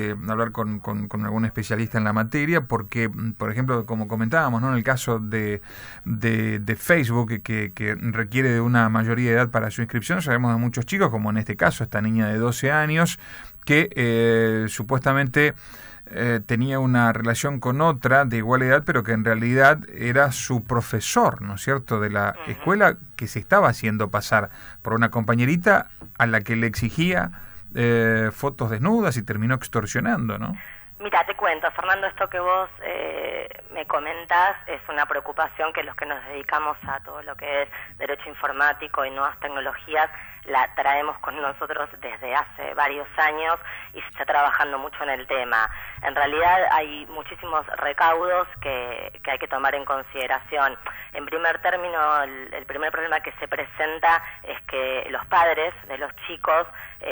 hablar con algún especialista en la materia, porque, por ejemplo, como comentábamos, ¿no?, en el caso de Facebook, que requiere de una mayoría de edad para su inscripción, sabemos de muchos chicos, como en este caso, esta niña de 12 años, que supuestamente tenía una relación con otra de igual edad, pero que en realidad era su profesor, ¿no es cierto?, de la escuela, que se estaba haciendo pasar por una compañerita a la que le exigía fotos desnudas y terminó extorsionando, ¿no? Mira, te cuento, Fernando, esto que vos me comentás es una preocupación que los que nos dedicamos a todo lo que es derecho informático y nuevas tecnologías la traemos con nosotros desde hace varios años y se está trabajando mucho en el tema. En realidad hay muchísimos recaudos que hay que tomar en consideración. En primer término, el primer problema que se presenta es que los padres de los chicos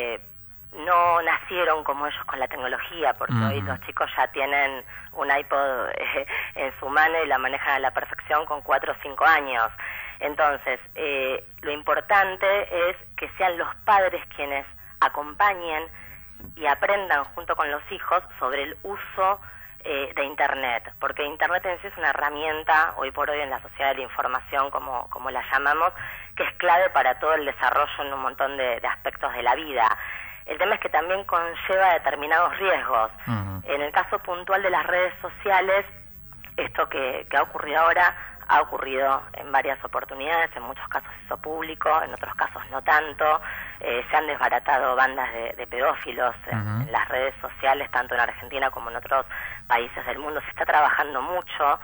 no nacieron como ellos con la tecnología, porque hoy los chicos ya tienen un iPod en su mano y la manejan a la perfección con 4 o 5 años. Entonces, lo importante es que sean los padres quienes acompañen y aprendan junto con los hijos sobre el uso de Internet, porque Internet en sí es una herramienta, hoy por hoy en la sociedad de la información, como la llamamos, que es clave para todo el desarrollo en un montón de aspectos de la vida. El tema es que también conlleva determinados riesgos. En el caso puntual de las redes sociales, esto que ha ocurrido ahora ha ocurrido en varias oportunidades, en muchos casos hizo público, en otros casos no tanto. Se han desbaratado bandas de pedófilos en las redes sociales, tanto en Argentina como en otros países del mundo. Se está trabajando mucho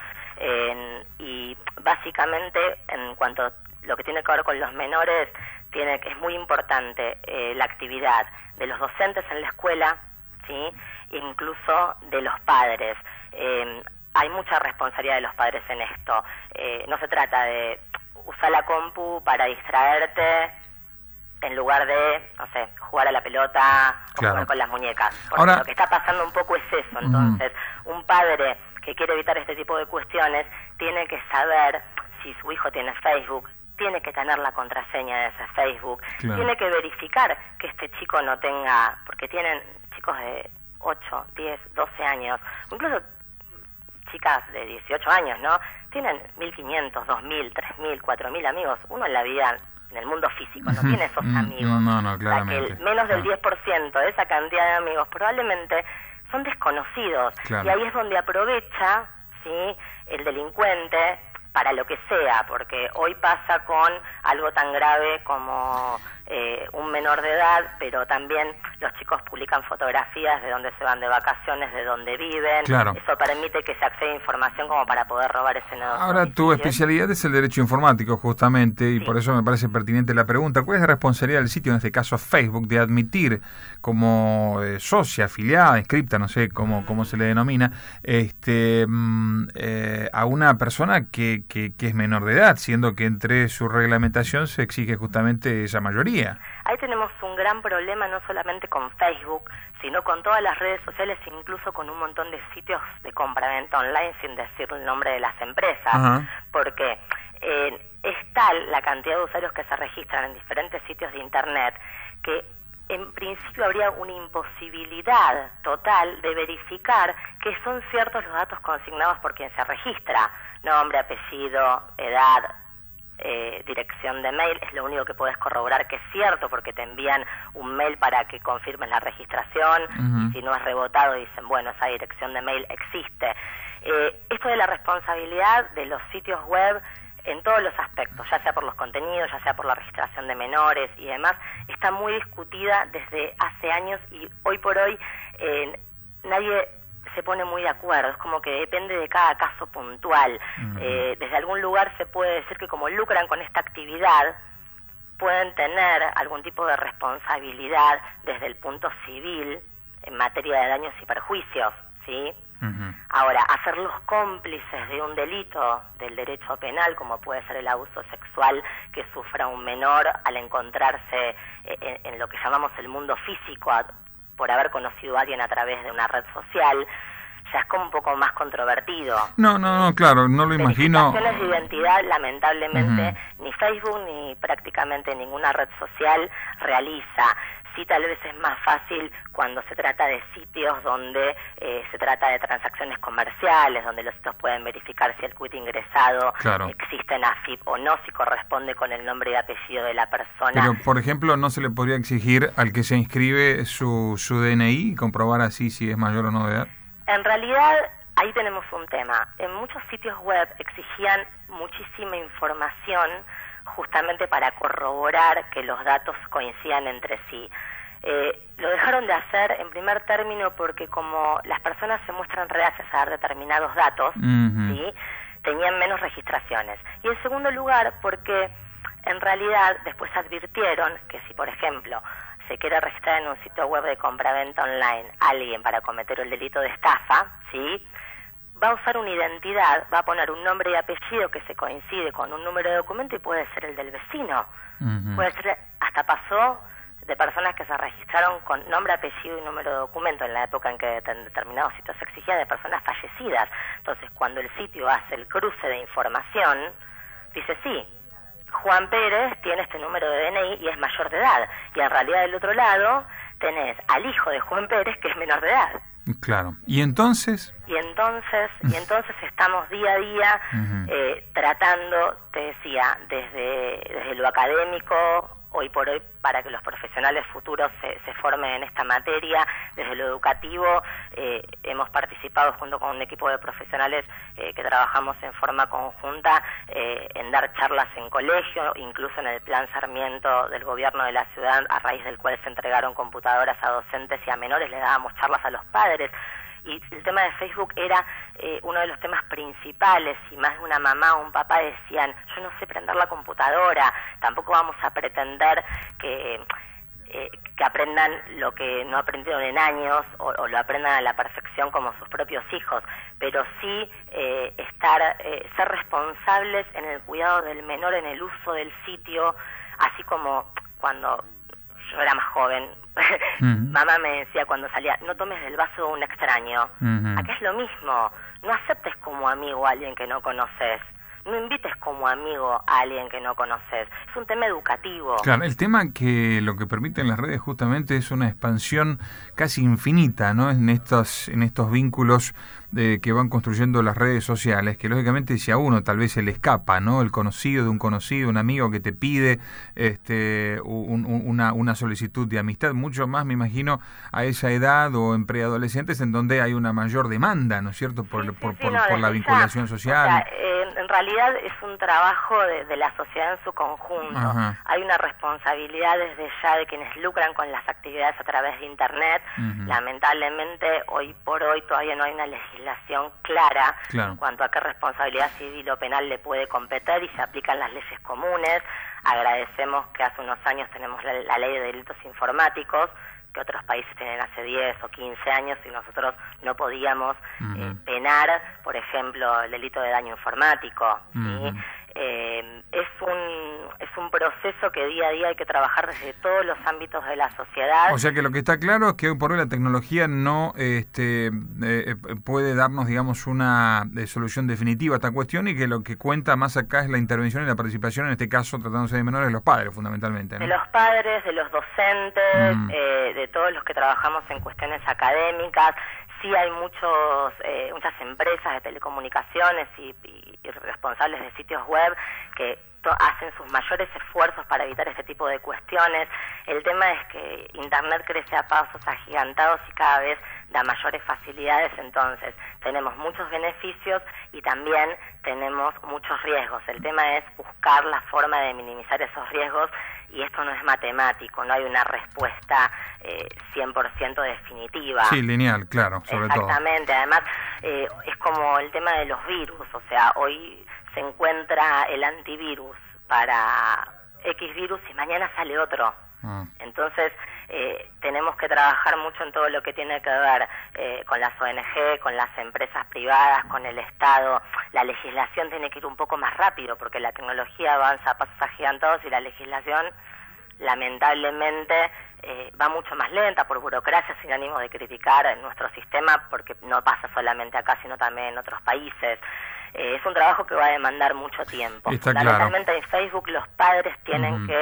y básicamente en cuanto a lo que tiene que ver con los menores, es muy importante la actividad de los docentes en la escuela, ¿sí?, e incluso de los padres. Hay mucha responsabilidad de los padres en esto. No se trata de usar la compu para distraerte en lugar de, no sé, jugar a la pelota o jugar con las muñecas. Porque ahora, lo que está pasando un poco es eso. Entonces, un padre que quiere evitar este tipo de cuestiones tiene que saber si su hijo tiene Facebook, tiene que tener la contraseña de ese Facebook, tiene que verificar que este chico no tenga, porque tienen chicos de 8, 10, 12 años, incluso chicas de 18 años, ¿no? Tienen 1.500, 2.000, 3.000, 4.000 amigos. Uno en la vida, en el mundo físico, no tiene esos amigos. No, claramente. O sea, que menos del 10% de esa cantidad de amigos probablemente son desconocidos. Y ahí es donde aprovecha, ¿sí?, el delincuente para lo que sea, porque hoy pasa con algo tan grave como un menor de edad, pero también los chicos publican fotografías de dónde se van de vacaciones, de dónde viven. Eso permite que se acceda a información como para poder robar ese negocio. Ahora, tu especialidad es el derecho informático, justamente, y por eso me parece pertinente la pregunta. ¿Cuál es la responsabilidad del sitio, en este caso Facebook, de admitir como socia, afiliada, inscripta, no sé cómo se le denomina, a una persona que es menor de edad, siendo que entre su reglamentación se exige justamente esa mayoría? Ahí tenemos un gran problema no solamente con Facebook, sino con todas las redes sociales, incluso con un montón de sitios de compra-venta online, sin decir el nombre de las empresas, porque es tal la cantidad de usuarios que se registran en diferentes sitios de Internet que en principio habría una imposibilidad total de verificar que son ciertos los datos consignados por quien se registra: nombre, apellido, edad, dirección de mail. Es lo único que puedes corroborar que es cierto, porque te envían un mail para que confirmes la registración, y si no es rebotado dicen, bueno, esa dirección de mail existe. Esto de la responsabilidad de los sitios web en todos los aspectos, ya sea por los contenidos, ya sea por la registración de menores y demás, está muy discutida desde hace años y hoy por hoy nadie se pone muy de acuerdo. Es como que depende de cada caso puntual. Desde algún lugar se puede decir que como lucran con esta actividad, pueden tener algún tipo de responsabilidad desde el punto civil en materia de daños y perjuicios, ¿sí? Ahora, hacerlos cómplices de un delito del derecho penal, como puede ser el abuso sexual que sufra un menor al encontrarse en lo que llamamos el mundo físico, por haber conocido a alguien a través de una red social, ya es como un poco más controvertido. No, claro, no lo imagino. Verificaciones de identidad, lamentablemente, ni Facebook ni prácticamente ninguna red social realiza. Sí, tal vez es más fácil cuando se trata de sitios donde se trata de transacciones comerciales, donde los sitios pueden verificar si el quit ingresado existe en AFIP o no, si corresponde con el nombre y apellido de la persona. Pero, por ejemplo, ¿no se le podría exigir al que se inscribe su DNI y comprobar así si es mayor o no de edad? En realidad, ahí tenemos un tema. En muchos sitios web exigían muchísima información justamente para corroborar que los datos coincidan entre sí. Lo dejaron de hacer en primer término porque como las personas se muestran reacias a dar determinados datos, ¿sí?, tenían menos registraciones. Y en segundo lugar porque en realidad después advirtieron que si, por ejemplo, se quiere registrar en un sitio web de compraventa online alguien para cometer el delito de estafa, ¿sí?, va a usar una identidad, va a poner un nombre y apellido que se coincide con un número de documento y puede ser el del vecino. Puede ser, hasta pasó de personas que se registraron con nombre, apellido y número de documento en la época en que en determinados sitios se exigía, de personas fallecidas. Entonces, cuando el sitio hace el cruce de información, dice sí, Juan Pérez tiene este número de DNI y es mayor de edad. Y en realidad del otro lado tenés al hijo de Juan Pérez que es menor de edad. Claro. ¿Y entonces? Y entonces estamos día a día tratando, te decía, desde lo académico, hoy por hoy, para que los profesionales futuros se formen en esta materia, desde lo educativo, hemos participado junto con un equipo de profesionales que trabajamos en forma conjunta en dar charlas en colegio, incluso en el Plan Sarmiento del gobierno de la ciudad, a raíz del cual se entregaron computadoras a docentes y a menores, le dábamos charlas a los padres. Y el tema de Facebook era uno de los temas principales, y más de una mamá o un papá decían, yo no sé prender la computadora, tampoco vamos a pretender que aprendan lo que no aprendieron en años o lo aprendan a la perfección como sus propios hijos, pero sí ser responsables en el cuidado del menor, en el uso del sitio, así como cuando yo era más joven, mamá me decía cuando salía, no tomes del vaso de un extraño. Acá es lo mismo, no aceptes como amigo a alguien que no conoces, no invites como amigo a alguien que no conoces. Es un tema educativo. Claro, el tema que lo que permiten las redes justamente es una expansión casi infinita, ¿no? En estos vínculos que van construyendo las redes sociales, que lógicamente si a uno tal vez se le escapa, ¿no? El conocido de un conocido, un amigo que te pide una solicitud de amistad, mucho más me imagino a esa edad o en preadolescentes en donde hay una mayor demanda, ¿no es cierto? Por la vinculación social. O sea, en realidad es un trabajo de la sociedad en su conjunto. Ajá. Hay una responsabilidad desde ya de quienes lucran con las actividades a través de Internet. Lamentablemente, hoy por hoy todavía no hay una legislación clara en cuanto a qué responsabilidad civil o penal le puede competir y se aplican las leyes comunes. Agradecemos que hace unos años tenemos la ley de delitos informáticos, que otros países tienen hace 10 o 15 años y nosotros no podíamos penar, por ejemplo, el delito de daño informático, ¿sí? Es un proceso que día a día hay que trabajar desde todos los ámbitos de la sociedad. O sea que lo que está claro es que hoy por hoy la tecnología no puede darnos, digamos, una solución definitiva a esta cuestión, y que lo que cuenta más acá es la intervención y la participación, en este caso tratándose de menores, de los padres fundamentalmente, ¿no? De los padres, de los docentes, de todos los que trabajamos en cuestiones académicas. Sí hay muchas empresas de telecomunicaciones y responsables de sitios web que hacen sus mayores esfuerzos para evitar este tipo de cuestiones. El tema es que Internet crece a pasos agigantados y cada vez da mayores facilidades, entonces tenemos muchos beneficios y también tenemos muchos riesgos. El tema es buscar la forma de minimizar esos riesgos, y esto no es matemático, no hay una respuesta 100% definitiva. Sí, lineal, claro, sobre todo. Exactamente, además es como el tema de los virus, o sea, hoy se encuentra el antivirus para X virus y mañana sale otro. Entonces tenemos que trabajar mucho en todo lo que tiene que ver con las ONG, con las empresas privadas, con el Estado. La legislación tiene que ir un poco más rápido porque la tecnología avanza a pasos agigantados y la legislación lamentablemente va mucho más lenta por burocracia, sin ánimo de criticar nuestro sistema, porque no pasa solamente acá sino también en otros países. Es un trabajo que va a demandar mucho tiempo. Está Fundamentalmente claro. En Facebook los padres tienen que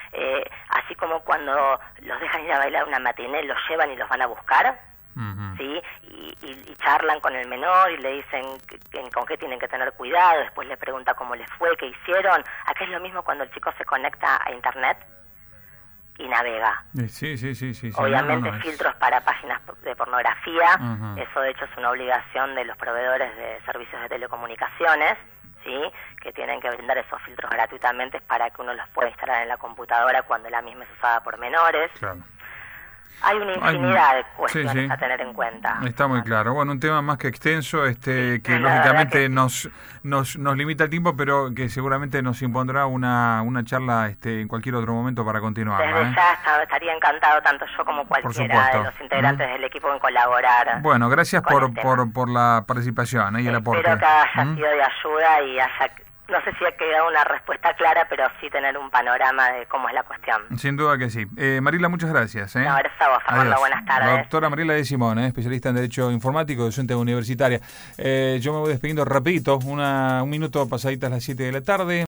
así como cuando los dejan ir a bailar una matiné, los llevan y los van a buscar, ¿sí? Y charlan con el menor y le dicen con qué tienen que tener cuidado, después le pregunta cómo les fue, qué hicieron. Acá es lo mismo cuando el chico se conecta a internet y navega. Sí. Obviamente filtros para páginas de pornografía, eso de hecho es una obligación de los proveedores de servicios de telecomunicaciones, ¿sí? Que tienen que brindar esos filtros gratuitamente para que uno los pueda instalar en la computadora cuando la misma es usada por menores. Claro. Hay una infinidad de cuestiones a tener en cuenta. Está muy claro. Bueno, un tema más que extenso, que lógicamente nos limita el tiempo, pero que seguramente nos impondrá una charla en cualquier otro momento para continuar. Desde ya estaría encantado, tanto yo como cualquiera de los integrantes del equipo, en colaborar. Bueno, gracias por la participación y el aporte. Espero que haya sido de ayuda y no sé si ha quedado una respuesta clara, pero sí tener un panorama de cómo es la cuestión. Sin duda que sí. Mariela, muchas gracias. No, gracias a vos, Fernando. Adiós. Buenas tardes. La doctora Mariela de Simón, especialista en Derecho Informático, docente universitaria. Yo me voy despidiendo rapidito, un minuto pasaditas las 7 de la tarde.